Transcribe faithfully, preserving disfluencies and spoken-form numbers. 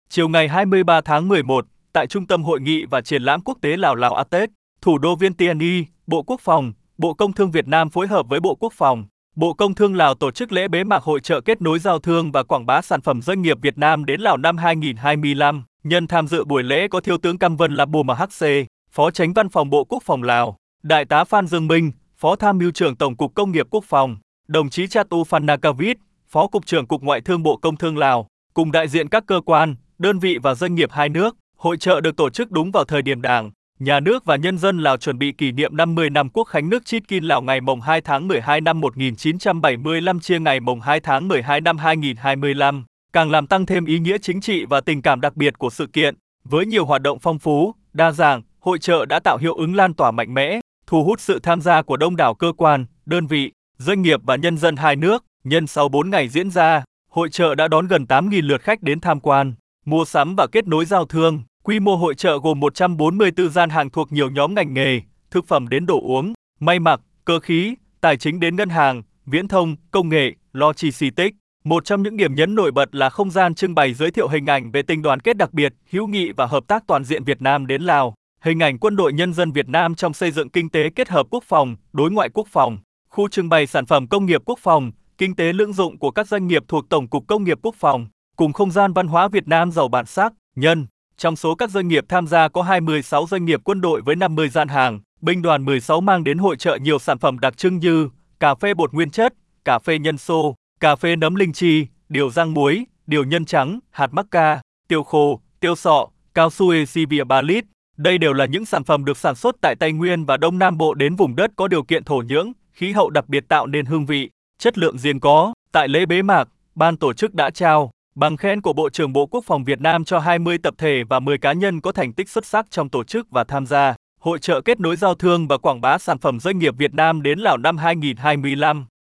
Chiều ngày hai mươi ba tháng mười một, tại Trung tâm Hội nghị và Triển lãm Quốc tế Lào Lào a tếch, thủ đô Vientiane, Bộ Quốc phòng, Bộ Công Thương Việt Nam phối hợp với Bộ Quốc phòng, Bộ Công Thương Lào tổ chức lễ bế mạc hội chợ kết nối giao thương và quảng bá sản phẩm doanh nghiệp Việt Nam đến Lào năm hai nghìn không trăm hai mươi lăm. Nhân tham dự buổi lễ có Thiếu tướng Cam Vân Lạp Bồ Mà Hắc Xê, Phó Chánh Văn phòng Bộ Quốc phòng Lào, Đại tá Phan Dương Minh, Phó Tham mưu trưởng Tổng cục Công nghiệp Quốc phòng, đồng chí Chatu Phanakavit, Phó Cục trưởng Cục Ngoại thương Bộ Công thương Lào, cùng đại diện các cơ quan, đơn vị và doanh nghiệp hai nước. Hội chợ được tổ chức đúng vào thời điểm Đảng, Nhà nước và nhân dân Lào chuẩn bị kỷ niệm năm mươi năm Quốc khánh nước Chít Kin Lào ngày mồng hai tháng mười hai năm một nghìn chín trăm bảy mươi lăm chia ngày mồng hai tháng mười hai năm hai nghìn không trăm hai mươi lăm, càng làm tăng thêm ý nghĩa chính trị và tình cảm đặc biệt của sự kiện. Với nhiều hoạt động phong phú, đa dạng, hội chợ đã tạo hiệu ứng lan tỏa mạnh mẽ, thu hút sự tham gia của đông đảo cơ quan, đơn vị, doanh nghiệp và nhân dân hai nước. Nhân sau bốn ngày diễn ra, hội chợ đã đón gần tám nghìn lượt khách đến tham quan, mua sắm và kết nối giao thương. Quy mô hội chợ gồm một trăm bốn mươi tư gian hàng thuộc nhiều nhóm ngành nghề, thực phẩm đến đồ uống, may mặc, cơ khí, tài chính đến ngân hàng, viễn thông, công nghệ, logistics. Một trong những điểm nhấn nổi bật là không gian trưng bày giới thiệu hình ảnh về tình đoàn kết đặc biệt, hữu nghị và hợp tác toàn diện Việt Nam đến Lào, hình ảnh quân đội nhân dân Việt Nam trong xây dựng kinh tế kết hợp quốc phòng, đối ngoại quốc phòng, khu trưng bày sản phẩm công nghiệp quốc phòng, kinh tế lưỡng dụng của các doanh nghiệp thuộc Tổng cục Công nghiệp Quốc phòng, cùng không gian văn hóa Việt Nam giàu bản sắc, nhân. Trong số các doanh nghiệp tham gia có hai mươi sáu doanh nghiệp quân đội với năm mươi gian hàng, binh đoàn mười sáu mang đến hội chợ nhiều sản phẩm đặc trưng như cà phê bột nguyên chất, cà phê nhân xô, cà phê nấm linh chi, điều rang muối, điều nhân trắng, hạt mắc ca, tiêu khô, tiêu sọ, cao su Exivia ba lít. Đây đều là những sản phẩm được sản xuất tại Tây Nguyên và Đông Nam Bộ đến vùng đất có điều kiện thổ nhưỡng, khí hậu đặc biệt tạo nên hương vị, chất lượng riêng có. Tại lễ bế mạc, ban tổ chức đã trao bằng khen của Bộ trưởng Bộ Quốc phòng Việt Nam cho hai mươi tập thể và mười cá nhân có thành tích xuất sắc trong tổ chức và tham gia hội chợ kết nối giao thương và quảng bá sản phẩm doanh nghiệp Việt Nam đến Lào năm hai nghìn không trăm hai mươi lăm.